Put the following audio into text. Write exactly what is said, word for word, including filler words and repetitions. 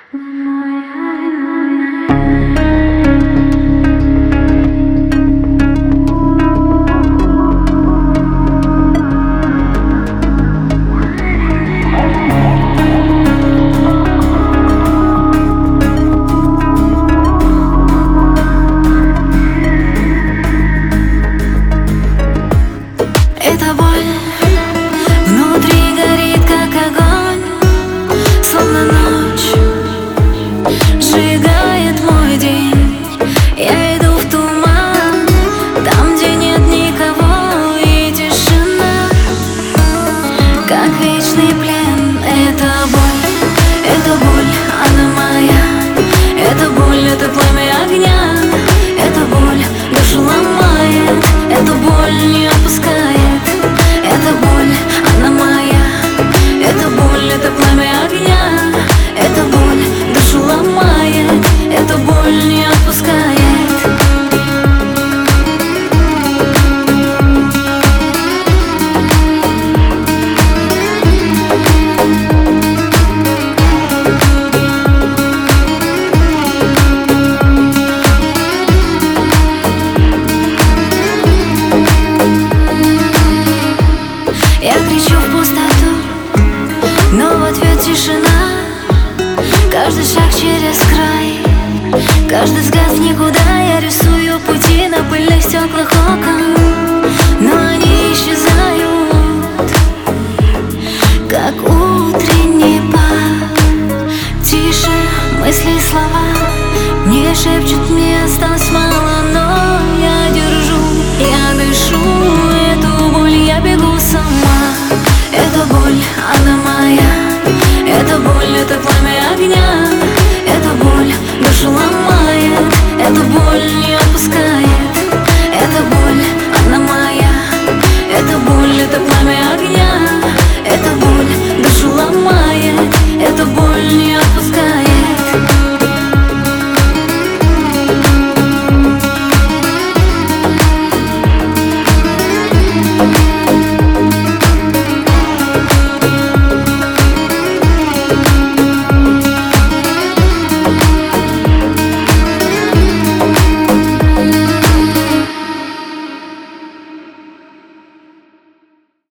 Эта боль внутри горит, как огонь, словно ночь сжигает мой день. Я иду в туман, там, где нет никого, и тишина, как вечный плен. Это боль, это боль, она моя. Это боль, это пламя огня. Это боль душу ломает, эту боль не отпускает. Это боль, она моя. Это боль, это пламя огня. Это боль душу ломает, эту боль не отпускает. Я кричу в пустоту, но в ответ тишина. Каждый шаг через край, каждый взгляд в никуда. Я рисую пути на пыльных стеклах окон, но они исчезают, как утренний пар. Тише мысли и слова мне шепчут, мне осталось мало, но я держу, я дышу эту боль, я бегу сама. Это боль, она моя. Это боль, это пламя